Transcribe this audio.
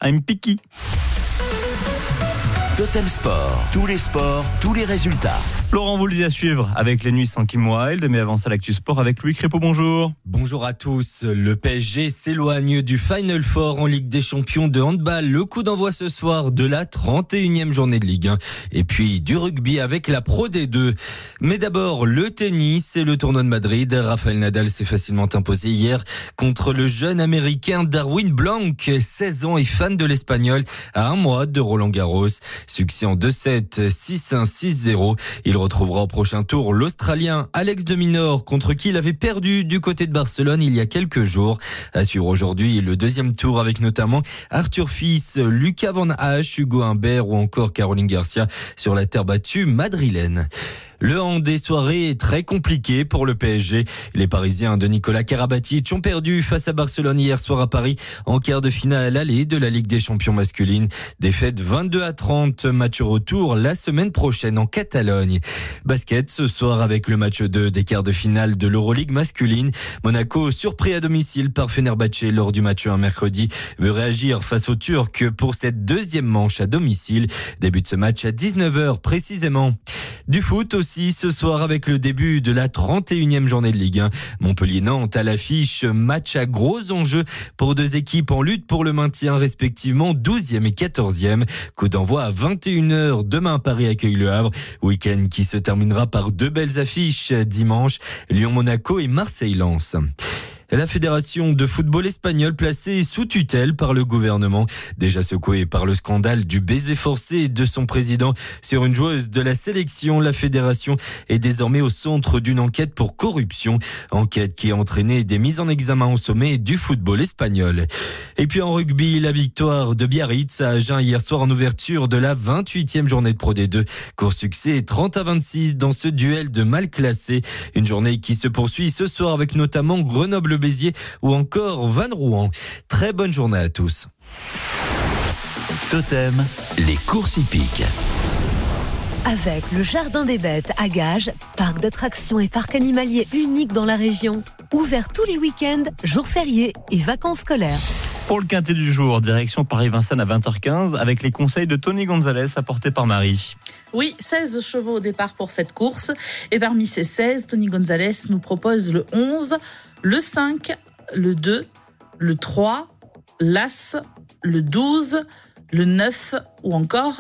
I'm picky. Totem Sport, tous les sports, tous les résultats. Laurent Voulzy à suivre avec les nuits sans Kim Wilde, mais avant ça l'actu sport avec Louis Crépeau, bonjour. Bonjour à tous, le PSG s'éloigne du Final Four en Ligue des Champions de handball. Le coup d'envoi ce soir de la 31e journée de Ligue 1 et puis du rugby avec la Pro D2. Mais d'abord le tennis et le tournoi de Madrid. Rafael Nadal s'est facilement imposé hier contre le jeune américain Darwin Blanc, 16 ans et fan de l'espagnol, à un mois de Roland Garros. Succès en 2-7, 6-1, 6-0. Il retrouvera au prochain tour l'Australien Alex de Minaur, contre qui il avait perdu du côté de Barcelone il y a quelques jours. À suivre aujourd'hui le deuxième tour avec notamment Arthur Fils, Lucas Van Hache, Hugo Humbert ou encore Caroline Garcia sur la terre battue madrilène. Le hand des soirées est très compliqué pour le PSG. Les Parisiens de Nicolas Karabatic ont perdu face à Barcelone hier soir à Paris en quart de finale aller de la Ligue des Champions masculine. Défaite 22-30, match retour la semaine prochaine en Catalogne. Basket ce soir avec le match 2 des quarts de finale de l'Euroleague masculine. Monaco, surpris à domicile par Fenerbahçe lors du match 1 mercredi, veut réagir face aux Turcs pour cette deuxième manche à domicile. Début de ce match à 19h précisément. Du foot aussi ce soir avec le début de la 31e journée de Ligue 1. Montpellier-Nantes à l'affiche, match à gros enjeux pour deux équipes en lutte pour le maintien respectivement 12e et 14e. Coup d'envoi à 21h, demain Paris accueille le Havre. Week-end qui se terminera par deux belles affiches dimanche, Lyon-Monaco et Marseille-Lens. La fédération de football espagnol placée sous tutelle par le gouvernement. Déjà secouée par le scandale du baiser forcé de son président sur une joueuse de la sélection, la fédération est désormais au centre d'une enquête pour corruption. Enquête qui a entraîné des mises en examen au sommet du football espagnol. Et puis en rugby, la victoire de Biarritz à Agen hier soir en ouverture de la 28e journée de Pro D2. Court succès 30-26 dans ce duel de mal classés. Une journée qui se poursuit ce soir avec notamment Grenoble-Béziers ou encore Vannes-Rouen. Très bonne journée à tous. Totem, les courses hippiques. Avec le Jardin des Bêtes à Gages, parc d'attractions et parc animalier unique dans la région. Ouvert tous les week-ends, jours fériés et vacances scolaires. Pour le quintet du jour, direction Paris-Vincennes à 20h15 avec les conseils de Tony Gonzalez apportés par Marie. Oui, 16 chevaux au départ pour cette course. Et parmi ces 16, Tony Gonzalez nous propose le 11, le 5, le 2, le 3, l'As, le 12, le 9 ou encore